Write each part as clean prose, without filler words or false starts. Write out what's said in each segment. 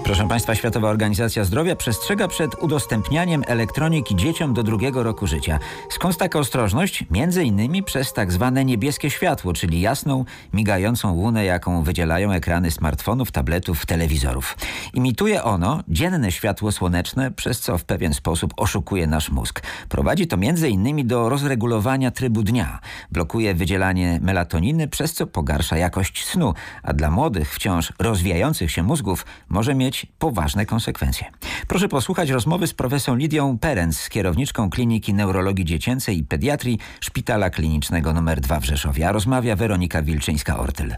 Proszę Państwa, Światowa Organizacja Zdrowia przestrzega przed udostępnianiem elektroniki dzieciom do 2. roku życia. Skąd taka ostrożność? Między innymi przez tak zwane niebieskie światło, czyli jasną, migającą łunę, jaką wydzielają ekrany smartfonów, tabletów, telewizorów. Imituje ono dzienne światło słoneczne, przez co w pewien sposób oszukuje nasz mózg. Prowadzi to między innymi do rozregulowania trybu dnia. Blokuje wydzielanie melatoniny, przez co pogarsza jakość snu, a dla młodych, wciąż rozwijających się mózgów może mieć poważne konsekwencje. Proszę posłuchać rozmowy z profesor Lidią Perenc, kierowniczką Kliniki Neurologii Dziecięcej i Pediatrii Szpitala Klinicznego nr 2 w Rzeszowie. A rozmawia Weronika Wilczyńska-Ortyl.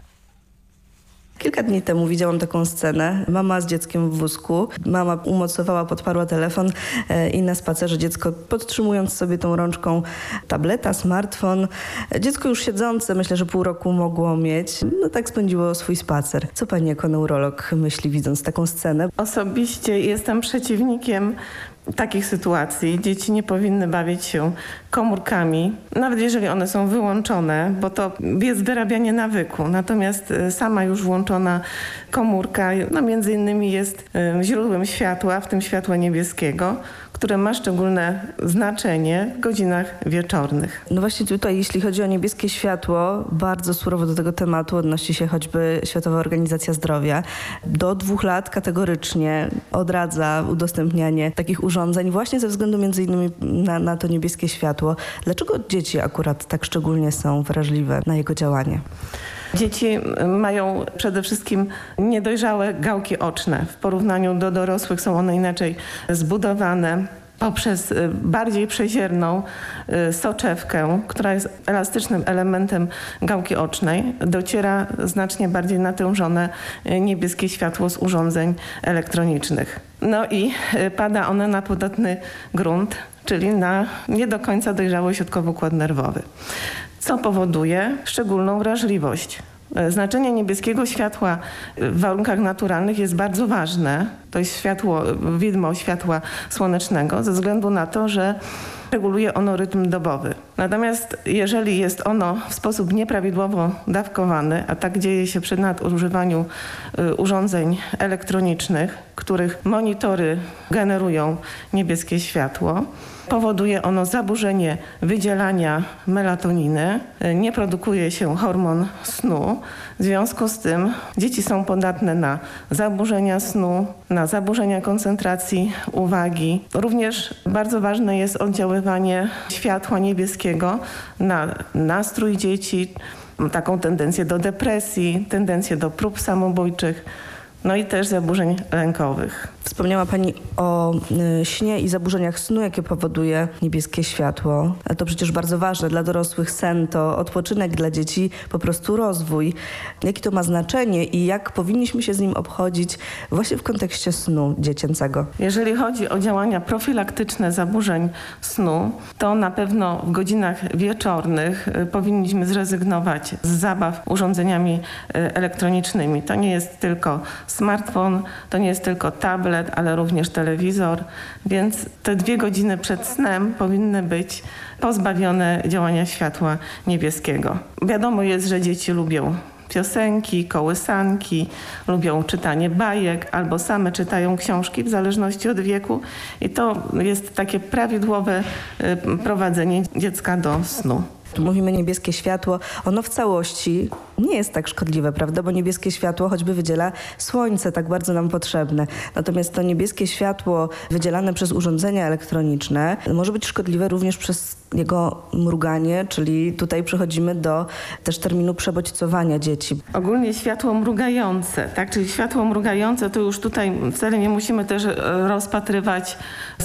Kilka dni temu widziałam taką scenę. Mama z dzieckiem w wózku. Mama umocowała, podparła telefon i na spacerze dziecko, podtrzymując sobie tą rączką tableta, smartfon. Dziecko już siedzące, myślę, że pół roku mogło mieć. No tak spędziło swój spacer. Co pani jako neurolog myśli, widząc taką scenę? Osobiście jestem przeciwnikiem takich sytuacji. Dzieci nie powinny bawić się komórkami, nawet jeżeli one są wyłączone, bo to jest wyrabianie nawyku. Natomiast sama już włączona komórka, między innymi jest źródłem światła, w tym światła niebieskiego, które ma szczególne znaczenie w godzinach wieczornych. No właśnie tutaj, jeśli chodzi o niebieskie światło, bardzo surowo do tego tematu odnosi się choćby Światowa Organizacja Zdrowia. Do 2 lat kategorycznie odradza udostępnianie takich urządzeń właśnie ze względu między innymi na to niebieskie światło. Dlaczego dzieci akurat tak szczególnie są wrażliwe na jego działanie? Dzieci mają przede wszystkim niedojrzałe gałki oczne. W porównaniu do dorosłych są one inaczej zbudowane. Poprzez bardziej przezierną soczewkę, która jest elastycznym elementem gałki ocznej, dociera znacznie bardziej natężone niebieskie światło z urządzeń elektronicznych. No i pada one na podatny grunt, czyli na nie do końca dojrzały środkowy-układ nerwowy, co powoduje szczególną wrażliwość. Znaczenie niebieskiego światła w warunkach naturalnych jest bardzo ważne. To jest widmo światła słonecznego ze względu na to, że reguluje ono rytm dobowy. Natomiast jeżeli jest ono w sposób nieprawidłowo dawkowane, a tak dzieje się przy nadużywaniu urządzeń elektronicznych, których monitory generują niebieskie światło, powoduje ono zaburzenie wydzielania melatoniny, nie produkuje się hormon snu. W związku z tym dzieci są podatne na zaburzenia snu, na zaburzenia koncentracji uwagi. Również bardzo ważne jest oddziaływanie światła niebieskiego na nastrój dzieci, taką tendencję do depresji, tendencję do prób samobójczych, no i też zaburzeń lękowych. Wspomniała pani o śnie i zaburzeniach snu, jakie powoduje niebieskie światło. To przecież bardzo ważne. Dla dorosłych sen to odpoczynek, dla dzieci po prostu rozwój. Jakie to ma znaczenie i jak powinniśmy się z nim obchodzić właśnie w kontekście snu dziecięcego? Jeżeli chodzi o działania profilaktyczne zaburzeń snu, to na pewno w godzinach wieczornych powinniśmy zrezygnować z zabaw urządzeniami elektronicznymi. To nie jest tylko smartfon, to nie jest tylko tablet, ale również telewizor, więc te 2 godziny przed snem powinny być pozbawione działania światła niebieskiego. Wiadomo jest, że dzieci lubią piosenki, kołysanki, lubią czytanie bajek albo same czytają książki w zależności od wieku i to jest takie prawidłowe prowadzenie dziecka do snu. Mówimy niebieskie światło, ono w całości nie jest tak szkodliwe, prawda? Bo niebieskie światło choćby wydziela słońce, tak bardzo nam potrzebne. Natomiast to niebieskie światło wydzielane przez urządzenia elektroniczne może być szkodliwe również przez jego mruganie, czyli tutaj przechodzimy do też terminu przebodźcowania dzieci. Ogólnie światło mrugające, tak? Czyli światło mrugające to już tutaj wcale nie musimy też rozpatrywać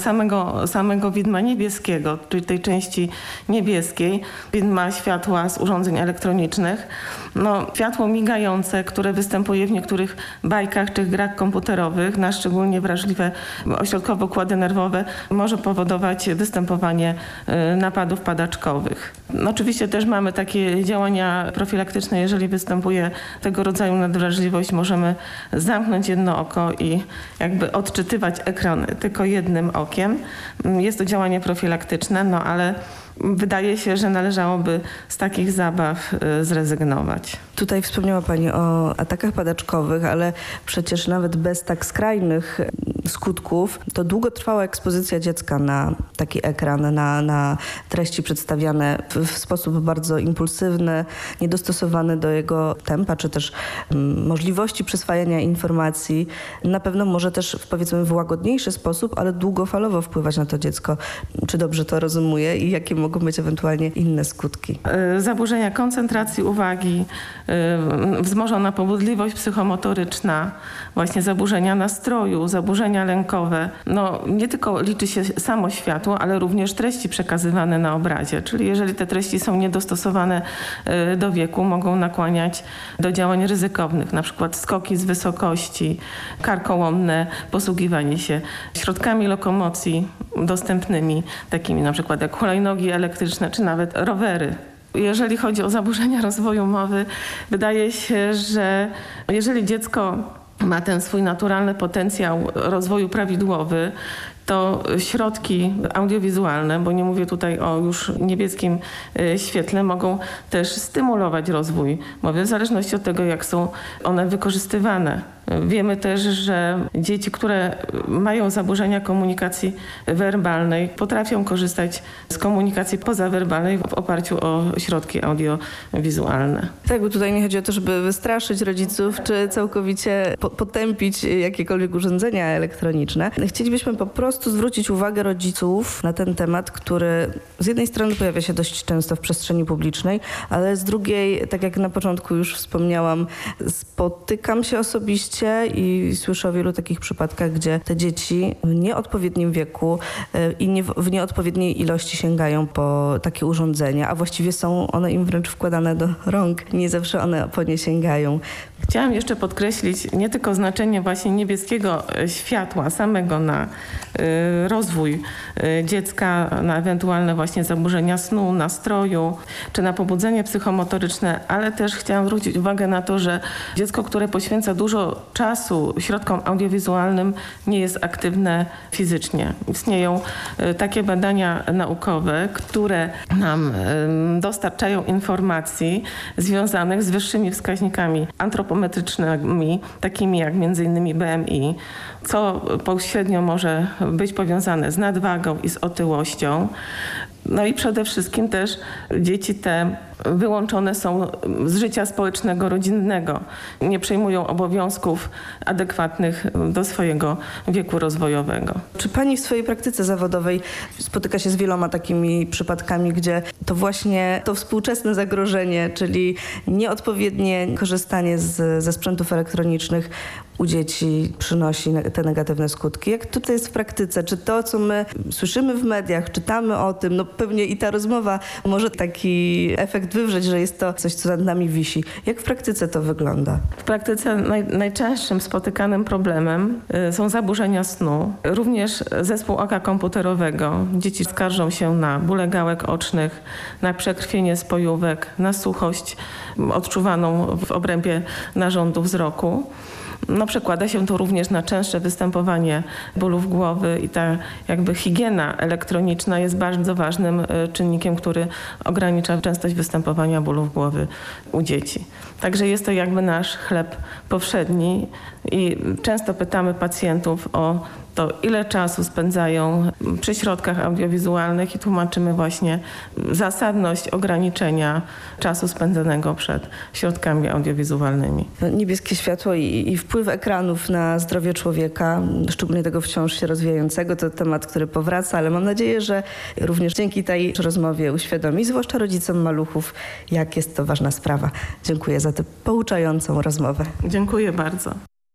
samego widma niebieskiego, czyli tej części niebieskiej, widma światła z urządzeń elektronicznych. Światło migające, które występuje w niektórych bajkach czy grach komputerowych na szczególnie wrażliwe ośrodkowe układy nerwowe może powodować występowanie napadów padaczkowych. Oczywiście też mamy takie działania profilaktyczne, jeżeli występuje tego rodzaju nadwrażliwość, możemy zamknąć jedno oko i jakby odczytywać ekran tylko jednym okiem. Jest to działanie profilaktyczne, ale wydaje się, że należałoby z takich zabaw zrezygnować. Tutaj wspomniała Pani o atakach padaczkowych, ale przecież nawet bez tak skrajnych skutków to długotrwała ekspozycja dziecka na taki ekran, na treści przedstawiane w sposób bardzo impulsywny, niedostosowany do jego tempa, czy też możliwości przyswajania informacji, na pewno może też powiedzmy w łagodniejszy sposób, ale długofalowo wpływać na to dziecko. Czy dobrze to rozumuję i jakie mogą być ewentualnie inne skutki? Zaburzenia koncentracji uwagi, wzmożona pobudliwość psychomotoryczna, właśnie zaburzenia nastroju, zaburzenia lękowe. Nie tylko liczy się samo światło, ale również treści przekazywane na obrazie. Czyli jeżeli te treści są niedostosowane do wieku, mogą nakłaniać do działań ryzykownych, na przykład skoki z wysokości, karkołomne posługiwanie się środkami lokomocji dostępnymi, takimi na przykład jak hulajnogi elektryczne czy nawet rowery. Jeżeli chodzi o zaburzenia rozwoju mowy, wydaje się, że jeżeli dziecko ma ten swój naturalny potencjał rozwoju prawidłowy, to środki audiowizualne, bo nie mówię tutaj o już niebieskim świetle, mogą też stymulować rozwój mowy w zależności od tego, jak są one wykorzystywane. Wiemy też, że dzieci, które mają zaburzenia komunikacji werbalnej, potrafią korzystać z komunikacji pozawerbalnej w oparciu o środki audiowizualne. Tak, bo tutaj nie chodzi o to, żeby wystraszyć rodziców, czy całkowicie potępić jakiekolwiek urządzenia elektroniczne. Chcielibyśmy po prostu zwrócić uwagę rodziców na ten temat, który z jednej strony pojawia się dość często w przestrzeni publicznej, ale z drugiej, tak jak na początku już wspomniałam, spotykam się osobiście i słyszę o wielu takich przypadkach, gdzie te dzieci w nieodpowiednim wieku i w nieodpowiedniej ilości sięgają po takie urządzenia, a właściwie są one im wręcz wkładane do rąk. Nie zawsze one po nie sięgają. Chciałam jeszcze podkreślić nie tylko znaczenie właśnie niebieskiego światła samego na rozwój dziecka, na ewentualne właśnie zaburzenia snu, nastroju, czy na pobudzenie psychomotoryczne, ale też chciałam zwrócić uwagę na to, że dziecko, które poświęca dużo czasu środkom audiowizualnym, nie jest aktywne fizycznie. Istnieją takie badania naukowe, które nam dostarczają informacji związanych z wyższymi wskaźnikami antropometrycznymi, takimi jak m.in. BMI, co pośrednio może być powiązane z nadwagą i z otyłością. I przede wszystkim też dzieci te wyłączone są z życia społecznego, rodzinnego. Nie przejmują obowiązków adekwatnych do swojego wieku rozwojowego. Czy Pani w swojej praktyce zawodowej spotyka się z wieloma takimi przypadkami, gdzie to właśnie to współczesne zagrożenie, czyli nieodpowiednie korzystanie ze sprzętów elektronicznych u dzieci przynosi te negatywne skutki? Jak tutaj jest w praktyce? Czy to, co my słyszymy w mediach, czytamy o tym, pewnie i ta rozmowa może taki efekt wywrzeć, że jest to coś, co nad nami wisi. Jak w praktyce to wygląda? W praktyce najczęstszym spotykanym problemem są zaburzenia snu. Również zespół oka komputerowego. Dzieci skarżą się na bóle gałek ocznych, na przekrwienie spojówek, na suchość odczuwaną w obrębie narządu wzroku. Przekłada się to również na częstsze występowanie bólów głowy i ta jakby higiena elektroniczna jest bardzo ważnym czynnikiem, który ogranicza częstość występowania bólów głowy u dzieci. Także jest to jakby nasz chleb powszedni i często pytamy pacjentów o to, ile czasu spędzają przy środkach audiowizualnych i tłumaczymy właśnie zasadność ograniczenia czasu spędzonego przed środkami audiowizualnymi. Niebieskie światło i wpływ ekranów na zdrowie człowieka, szczególnie tego wciąż się rozwijającego, to temat, który powraca, ale mam nadzieję, że również dzięki tej rozmowie uświadomi, zwłaszcza rodzicom maluchów, jak jest to ważna sprawa. Dziękuję za tę pouczającą rozmowę. Dziękuję bardzo.